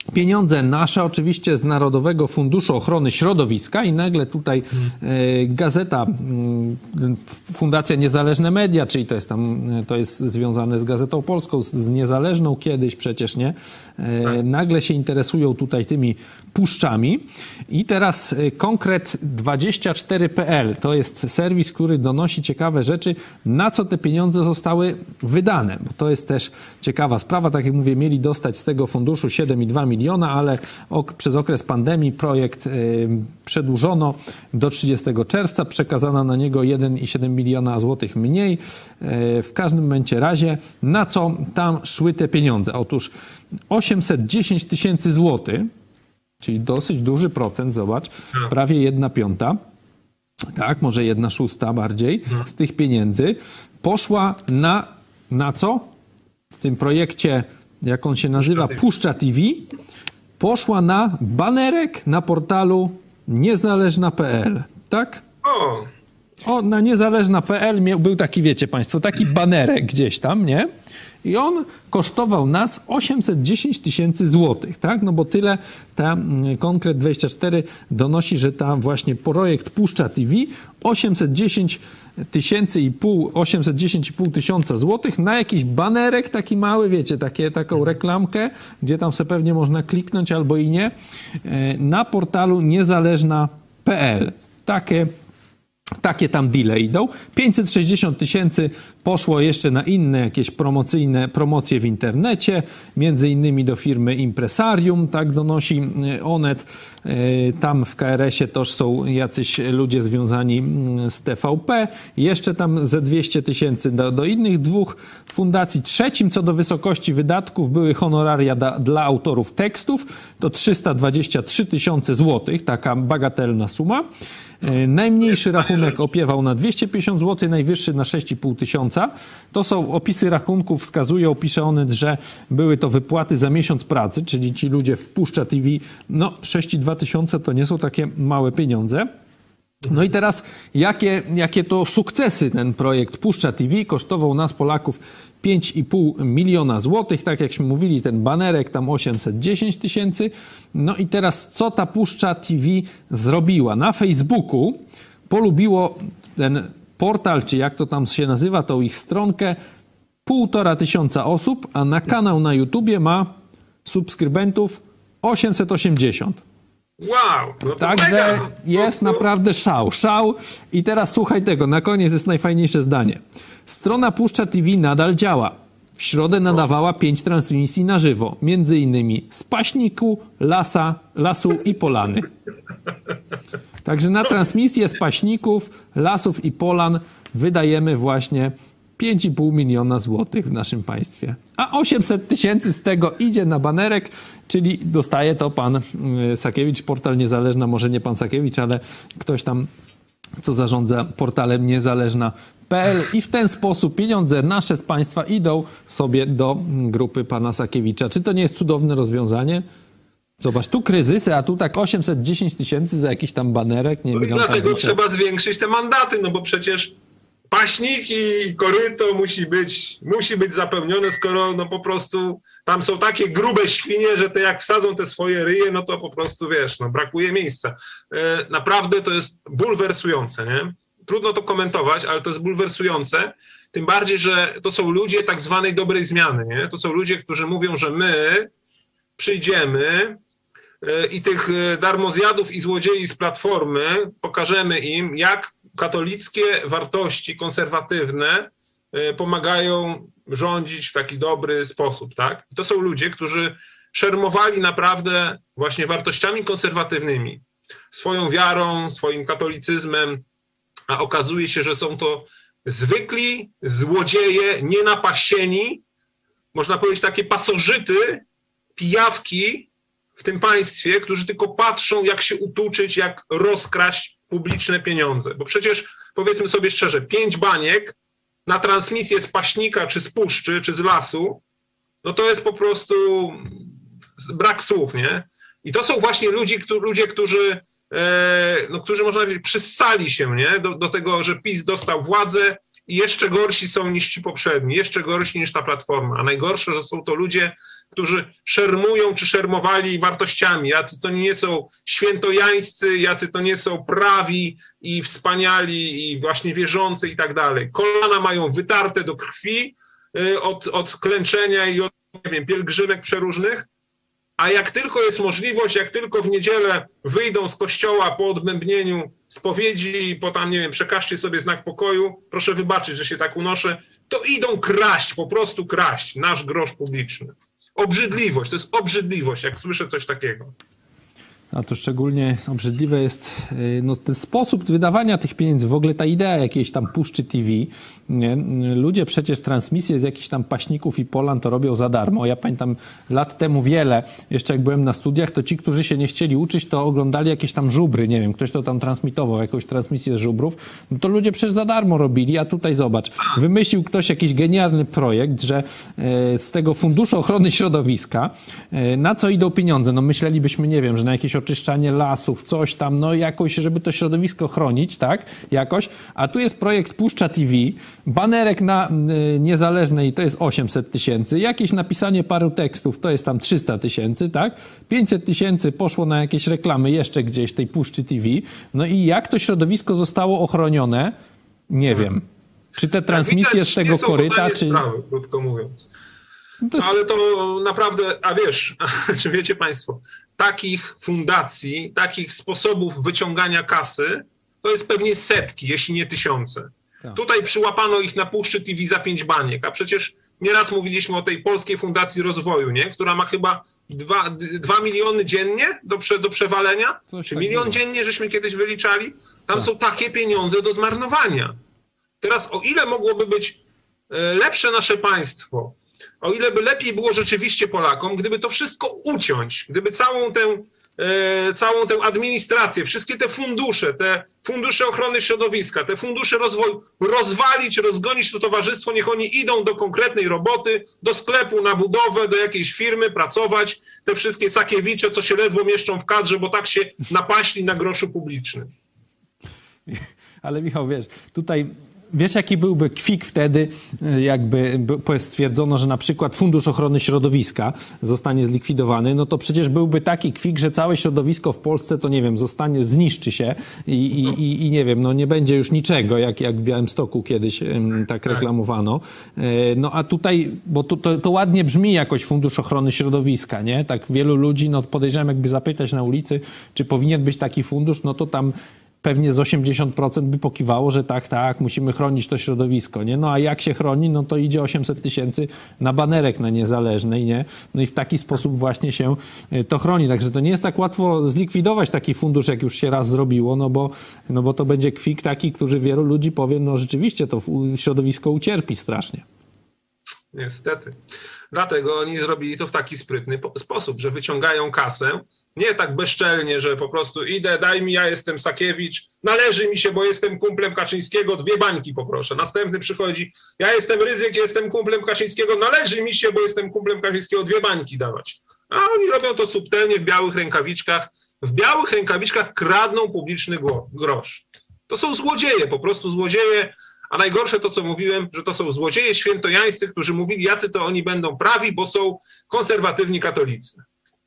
Pieniądze nasze oczywiście z Narodowego Funduszu Ochrony Środowiska i nagle tutaj gazeta, Fundacja Niezależne Media, czyli to jest związane z Gazetą Polską, z Niezależną kiedyś przecież, nie? Nagle się interesują tutaj tymi puszczami i teraz konkret24.pl to jest serwis, który donosi ciekawe rzeczy, na co te pieniądze zostały wydane, bo to jest też ciekawa sprawa, tak jak mówię, mieli dostać z tego funduszu 7,2 miliona, ale przez okres pandemii projekt przedłużono do 30 czerwca, przekazano na niego 1,7 miliona złotych mniej. W każdym razie, na co tam szły te pieniądze? Otóż 810 tysięcy złotych, czyli dosyć duży procent, zobacz, prawie 1/5, tak, może 1/6 bardziej z tych pieniędzy poszła na co? W tym projekcie, jak on się nazywa, Puszcza TV, poszła na banerek na portalu niezależna.pl, tak? Na niezależna.pl był taki, wiecie państwo, taki banerek gdzieś tam, nie? I on kosztował nas 810 tysięcy złotych, tak? No bo tyle ta Konkret24 donosi, że tam właśnie projekt Puszcza TV 810,5 tysiąca złotych na jakiś banerek taki mały, wiecie, taką reklamkę, gdzie tam sobie pewnie można kliknąć albo i nie, na portalu niezależna.pl. Takie tam deale idą. 560 tysięcy poszło jeszcze na inne jakieś promocje w internecie, między innymi do firmy Impresarium, tak donosi Onet. Tam w KRS-ie też są jacyś ludzie związani z TVP. Jeszcze tam ze 200 tysięcy do innych dwóch fundacji. Trzecim co do wysokości wydatków były honoraria dla autorów tekstów. To 323 tysiące złotych, taka bagatelna suma. Najmniejszy rachunek opiewał na 250 zł, najwyższy na 6,5 tysiąca. To są opisy rachunków, wskazują, pisze Onet, że były to wypłaty za miesiąc pracy, czyli ci ludzie w Puszcza TV, 6,2 tysiące to nie są takie małe pieniądze. No i teraz jakie to sukcesy ten projekt Puszcza TV kosztował nas Polaków 5,5 miliona złotych, tak jakśmy mówili, ten banerek tam 810 tysięcy. No i teraz co ta Puszcza TV zrobiła? Na Facebooku polubiło ten portal, czy jak to tam się nazywa, tą ich stronkę, 1500 osób, a na kanał na YouTubie ma subskrybentów 880. Wow! No to także jest naprawdę szał. I teraz słuchaj tego, na koniec jest najfajniejsze zdanie. Strona Puszcza TV nadal działa. W środę nadawała 5 transmisji na żywo, między innymi z Paśniku, Lasu i Polany. Także na transmisję z Paśników, Lasów i Polan wydajemy właśnie 5,5 miliona złotych w naszym państwie. A 800 tysięcy z tego idzie na banerek, czyli dostaje to pan Sakiewicz, portal Niezależna, może nie pan Sakiewicz, ale ktoś tam, co zarządza portalem niezależna.pl i w ten sposób pieniądze nasze z państwa idą sobie do grupy pana Sakiewicza. Czy to nie jest cudowne rozwiązanie? Zobacz, tu kryzysy, a tu tak 810 tysięcy za jakiś tam banerek. Nie no i dlatego trzeba zwiększyć te mandaty, no bo przecież paśnik i koryto musi być zapełnione, skoro no po prostu tam są takie grube świnie, że te jak wsadzą te swoje ryje, no to po prostu wiesz, no brakuje miejsca. Naprawdę to jest bulwersujące, nie? Trudno to komentować, ale to jest bulwersujące, tym bardziej, że to są ludzie tak zwanej dobrej zmiany, nie? To są ludzie, którzy mówią, że my przyjdziemy i tych darmozjadów i złodziei z Platformy pokażemy im, jak katolickie wartości konserwatywne pomagają rządzić w taki dobry sposób, tak? I to są ludzie, którzy szermowali naprawdę właśnie wartościami konserwatywnymi, swoją wiarą, swoim katolicyzmem, a okazuje się, że są to zwykli złodzieje, nienapasieni, można powiedzieć takie pasożyty, pijawki w tym państwie, którzy tylko patrzą, jak się utuczyć, jak rozkraść publiczne pieniądze. Bo przecież, powiedzmy sobie szczerze, 5 baniek na transmisję z Paśnika, czy z Puszczy, czy z Lasu, no to jest po prostu brak słów, nie? I to są właśnie ludzie, którzy można powiedzieć, przyssali się, nie? Do tego, że PiS dostał władzę i jeszcze gorsi są niż ci poprzedni, jeszcze gorsi niż ta Platforma. A najgorsze, że są to ludzie, którzy szermują czy szermowali wartościami. Jacy to nie są świętojańscy, jacy to nie są prawi i wspaniali i właśnie wierzący i tak dalej. Kolana mają wytarte do krwi od klęczenia i od, nie wiem, pielgrzymek przeróżnych. A jak tylko jest możliwość, jak tylko w niedzielę wyjdą z kościoła po odbębnieniu spowiedzi i po tam, nie wiem, przekażcie sobie znak pokoju, proszę wybaczyć, że się tak unoszę, to idą kraść, po prostu kraść nasz grosz publiczny. Obrzydliwość, to jest obrzydliwość, jak słyszę coś takiego. A to szczególnie obrzydliwe jest ten sposób wydawania tych pieniędzy, w ogóle ta idea jakiejś tam puszczy TV. Nie? Ludzie przecież transmisje z jakichś tam Paśników i Polan to robią za darmo. Ja pamiętam lat temu wiele, jeszcze jak byłem na studiach, to ci, którzy się nie chcieli uczyć, to oglądali jakieś tam żubry, nie wiem, ktoś to tam transmitował, jakąś transmisję z żubrów, no to ludzie przecież za darmo robili, a tutaj zobacz, wymyślił ktoś jakiś genialny projekt, że z tego Funduszu Ochrony Środowiska, na co idą pieniądze? No myślelibyśmy, nie wiem, że na jakieś oczyszczanie lasów, coś tam, no jakoś, żeby to środowisko chronić, tak, jakoś, a tu jest projekt Puszcza TV, banerek na Niezależnej to jest 800 000, jakieś napisanie paru tekstów to jest tam 300 000, tak, 500 000 poszło na jakieś reklamy jeszcze gdzieś tej Puszczy TV, no i jak to środowisko zostało ochronione, nie wiem. Czy te transmisje z tego koryta, czy... Sprawy, krótko mówiąc. To jest... Ale to naprawdę, a wiesz, czy wiecie państwo, takich fundacji, takich sposobów wyciągania kasy, to jest pewnie setki, jeśli nie tysiące. Tak. Tutaj przyłapano ich na Puszczy TV za 5 baniek, a przecież nieraz mówiliśmy o tej Polskiej Fundacji Rozwoju, nie? Która ma chyba 2 miliony dziennie do przewalenia, coś czy tak milion było. Dziennie, żeśmy kiedyś wyliczali. Tam tak. są takie pieniądze do zmarnowania. Teraz o ile mogłoby być lepsze nasze państwo, o ile by lepiej było rzeczywiście Polakom, gdyby to wszystko uciąć, gdyby całą tę administrację, wszystkie te fundusze ochrony środowiska, te fundusze rozwoju rozwalić, rozgonić to towarzystwo, niech oni idą do konkretnej roboty, do sklepu, na budowę, do jakiejś firmy, pracować, te wszystkie Sakiewicze, co się ledwo mieszczą w kadrze, bo tak się napaśli na groszu publicznym. Ale Michał, wiesz, tutaj... Wiesz, jaki byłby kwik wtedy, jakby stwierdzono, że na przykład Fundusz Ochrony Środowiska zostanie zlikwidowany, no to przecież byłby taki kwik, że całe środowisko w Polsce to, nie wiem, zniszczy się i nie wiem, no nie będzie już niczego, jak w Białymstoku kiedyś tak reklamowano. No a tutaj, bo to ładnie brzmi jakoś Fundusz Ochrony Środowiska, nie? Tak wielu ludzi, no podejrzewam, jakby zapytać na ulicy, czy powinien być taki fundusz, no to tam pewnie z 80% by pokiwało, że tak, musimy chronić to środowisko, nie? No a jak się chroni, no to idzie 800 000 na banerek na Niezależnej, nie? No i w taki sposób właśnie się to chroni. Także to nie jest tak łatwo zlikwidować taki fundusz, jak już się raz zrobiło, no bo to będzie kwik taki, który wielu ludzi powie, no rzeczywiście to środowisko ucierpi strasznie. Niestety. Dlatego oni zrobili to w taki sprytny sposób, że wyciągają kasę, nie tak bezczelnie, że po prostu idę, daj mi, ja jestem Sakiewicz, należy mi się, bo jestem kumplem Kaczyńskiego, 2 bańki poproszę. Następny przychodzi, ja jestem Rydzyk, jestem kumplem Kaczyńskiego, należy mi się, bo jestem kumplem Kaczyńskiego, 2 bańki dawać. A oni robią to subtelnie w białych rękawiczkach. W białych rękawiczkach kradną publiczny grosz. To są złodzieje, po prostu złodzieje. A najgorsze to, co mówiłem, że to są złodzieje świętojańscy, którzy mówili, jacy to oni będą prawi, bo są konserwatywni katolicy.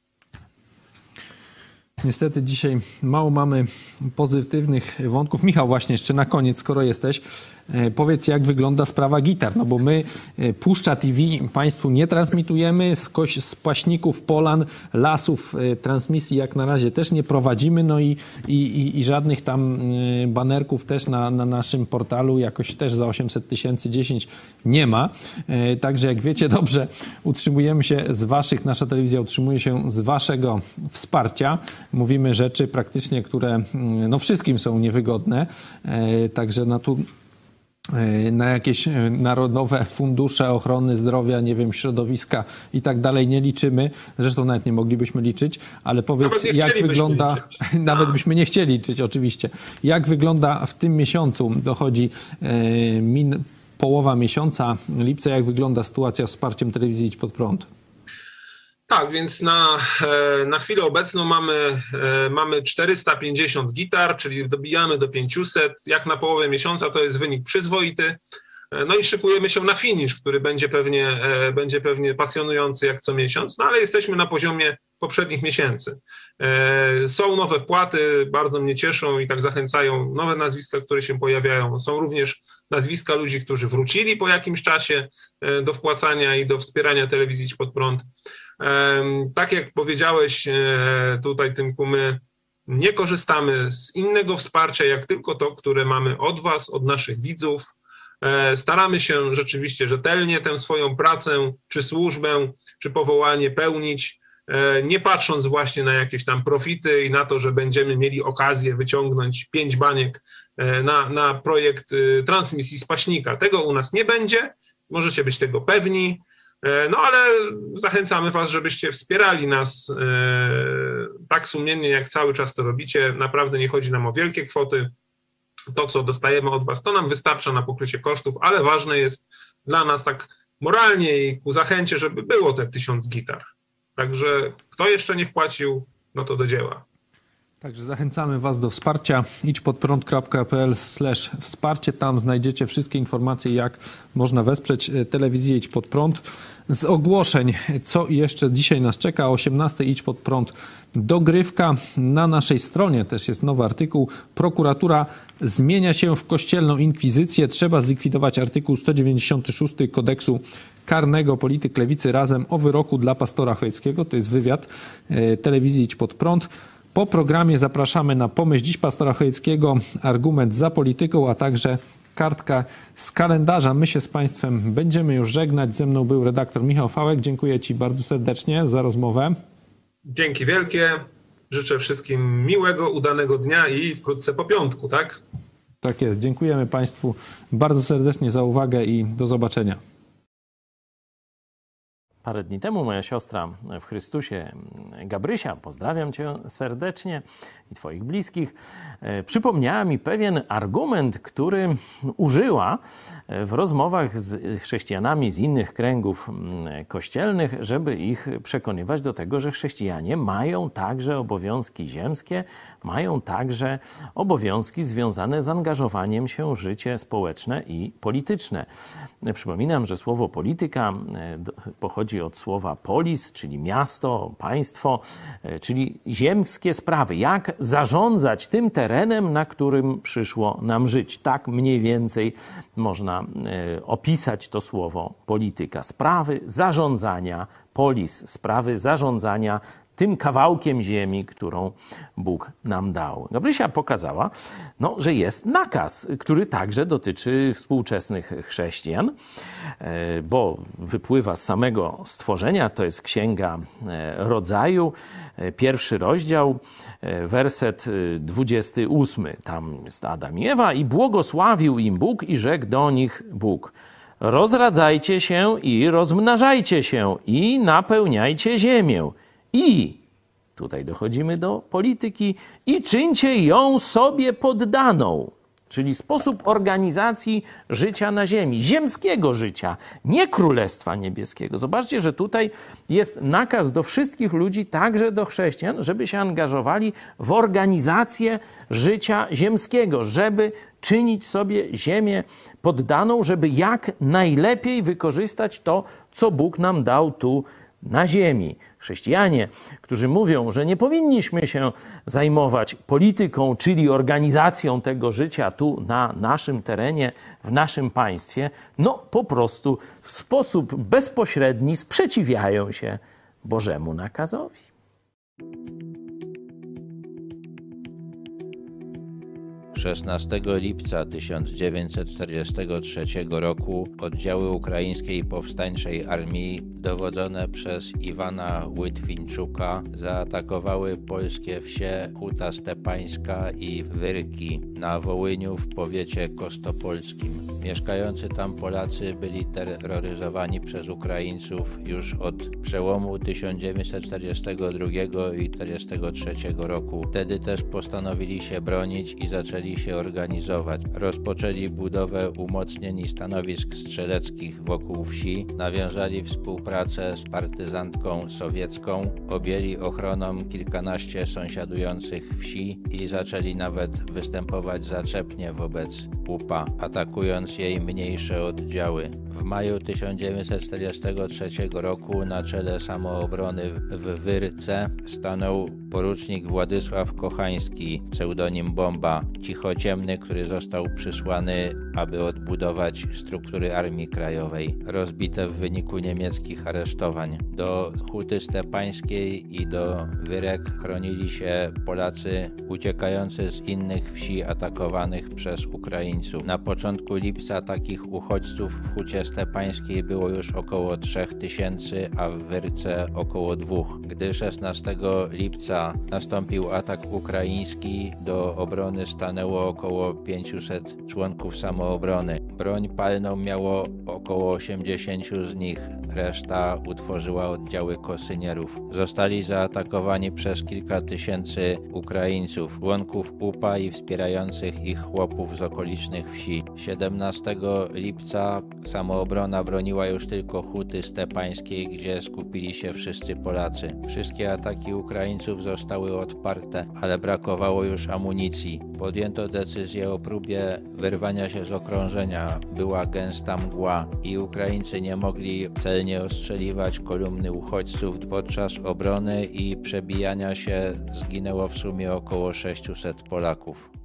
Niestety dzisiaj mało mamy pozytywnych wątków. Michał, właśnie jeszcze na koniec, skoro jesteś, powiedz, jak wygląda sprawa gitar, no bo my Puszcza TV państwu nie transmitujemy, z Paśników, Polan, lasów transmisji jak na razie też nie prowadzimy, no i żadnych tam banerków też na naszym portalu jakoś też za 800 010 nie ma. Także jak wiecie dobrze, utrzymujemy się z waszych, nasza telewizja utrzymuje się z waszego wsparcia. Mówimy rzeczy praktycznie, które no wszystkim są niewygodne, także na jakieś narodowe fundusze ochrony zdrowia, nie wiem, środowiska i tak dalej nie liczymy. Zresztą nawet nie moglibyśmy liczyć, ale powiedz, jak wygląda... Nawet byśmy nie chcieli liczyć, oczywiście. Jak wygląda w tym miesiącu, dochodzi połowa miesiąca lipca, jak wygląda sytuacja z wsparciem telewizji Idź Pod Prąd? Tak, więc na chwilę obecną mamy 450 gitar, czyli dobijamy do 500. Jak na połowę miesiąca to jest wynik przyzwoity, No i szykujemy się na finisz, który będzie pewnie pasjonujący jak co miesiąc, no ale jesteśmy na poziomie poprzednich miesięcy. Są nowe wpłaty, bardzo mnie cieszą i tak zachęcają nowe nazwiska, które się pojawiają. Są również nazwiska ludzi, którzy wrócili po jakimś czasie do wpłacania i do wspierania telewizji Idź Pod Prąd. Tak jak powiedziałeś tutaj, Tymku, my nie korzystamy z innego wsparcia, jak tylko to, które mamy od was, od naszych widzów. Staramy się rzeczywiście rzetelnie tę swoją pracę, czy służbę, czy powołanie pełnić, nie patrząc właśnie na jakieś tam profity i na to, że będziemy mieli okazję wyciągnąć 5 baniek na projekt transmisji z Paśnika. Tego u nas nie będzie, możecie być tego pewni, no ale zachęcamy was, żebyście wspierali nas tak sumiennie, jak cały czas to robicie. Naprawdę nie chodzi nam o wielkie kwoty. To, co dostajemy od was, to nam wystarcza na pokrycie kosztów, ale ważne jest dla nas tak moralnie i ku zachęcie, żeby było te 1000 gitar. Także kto jeszcze nie wpłacił, no to do dzieła. Także zachęcamy was do wsparcia. idźpodprąd.pl/wsparcie. Tam znajdziecie wszystkie informacje, jak można wesprzeć telewizję Idź Pod Prąd. Z ogłoszeń, co jeszcze dzisiaj nas czeka, o 18:00 Idź Pod Prąd dogrywka. Na naszej stronie też jest nowy artykuł. Prokuratura zmienia się w kościelną inkwizycję. Trzeba zlikwidować artykuł 196 kodeksu karnego. Polityk lewicy razem o wyroku dla pastora Chojeckiego. To jest wywiad telewizji Idź Pod Prąd. Po programie zapraszamy na Pomyśl dziś pastora Chojeckiego, argument za polityką, a także kartka z kalendarza. My się z państwem będziemy już żegnać. Ze mną był redaktor Michał Fałek. Dziękuję ci bardzo serdecznie za rozmowę. Dzięki wielkie. Życzę wszystkim miłego, udanego dnia i wkrótce po piątku, tak? Tak jest. Dziękujemy państwu bardzo serdecznie za uwagę i do zobaczenia. Parę dni temu moja siostra w Chrystusie, Gabrysia, pozdrawiam cię serdecznie i twoich bliskich, przypomniała mi pewien argument, który użyła w rozmowach z chrześcijanami z innych kręgów kościelnych, żeby ich przekonywać do tego, że chrześcijanie mają także obowiązki ziemskie, mają także obowiązki związane z angażowaniem się w życie społeczne i polityczne. Przypominam, że słowo polityka pochodzi od słowa polis, czyli miasto, państwo, czyli ziemskie sprawy. Jak zarządzać tym terenem, na którym przyszło nam żyć. Tak mniej więcej można opisać to słowo polityka. Sprawy zarządzania, polis, sprawy zarządzania tym kawałkiem ziemi, którą Bóg nam dał. Gabrysia pokazała, że jest nakaz, który także dotyczy współczesnych chrześcijan, bo wypływa z samego stworzenia, to jest Księga Rodzaju, 1 rozdział, werset 28. Tam jest Adam i Ewa. I błogosławił im Bóg i rzekł do nich Bóg: rozradzajcie się i rozmnażajcie się i napełniajcie ziemię. I, tutaj dochodzimy do polityki, i czyńcie ją sobie poddaną, czyli sposób organizacji życia na ziemi, ziemskiego życia, nie Królestwa Niebieskiego. Zobaczcie, że tutaj jest nakaz do wszystkich ludzi, także do chrześcijan, żeby się angażowali w organizację życia ziemskiego, żeby czynić sobie ziemię poddaną, żeby jak najlepiej wykorzystać to, co Bóg nam dał tu na ziemi. Chrześcijanie, którzy mówią, że nie powinniśmy się zajmować polityką, czyli organizacją tego życia tu na naszym terenie, w naszym państwie, po prostu w sposób bezpośredni sprzeciwiają się Bożemu nakazowi. Szesnastego lipca 1943 roku oddziały ukraińskiej powstańczej armii dowodzone przez Iwana Łitwinczuka zaatakowały polskie wsie Huta Stepańska i Wyrki na Wołyniu w powiecie kostopolskim. Mieszkający tam Polacy byli terroryzowani przez Ukraińców już od przełomu 1942 i 1943 roku. Wtedy też postanowili się bronić i zaczęli się organizować. Rozpoczęli budowę umocnień i stanowisk strzeleckich wokół wsi, nawiązali współpracę z partyzantką sowiecką, objęli ochroną kilkanaście sąsiadujących wsi i zaczęli nawet występować zaczepnie wobec UPA, atakując jej mniejsze oddziały. W maju 1943 roku na czele samoobrony w Wyrce stanął porucznik Władysław Kochański, pseudonim Bomba, cichociemny, który został przysłany, aby odbudować struktury Armii Krajowej, rozbite w wyniku niemieckich aresztowań. Do Huty Stepańskiej i do Wyrek chronili się Polacy uciekający z innych wsi atakowanych przez Ukraińców. Na początku lipca takich uchodźców w Hucie Stepańskiej było już około 3000, a w Wyrce około 2. Gdy 16 lipca nastąpił atak ukraiński, do obrony stanęło około 500 członków samoobrony. Broń palną miało około 80 z nich, reszta utworzyła oddziały kosynierów. Zostali zaatakowani przez kilka tysięcy Ukraińców, członków UPA i wspierających ich chłopów z okolicznych wsi. 17 lipca samoobrona broniła już tylko Huty Stepańskiej, gdzie skupili się wszyscy Polacy. Wszystkie ataki Ukraińców zostały odparte, ale brakowało już amunicji. Podjęto decyzję o próbie wyrwania się z okrążenia. Była gęsta mgła i Ukraińcy nie mogli celnie ostrzeliwać kolumny uchodźców. Podczas obrony i przebijania się zginęło w sumie około 600 Polaków.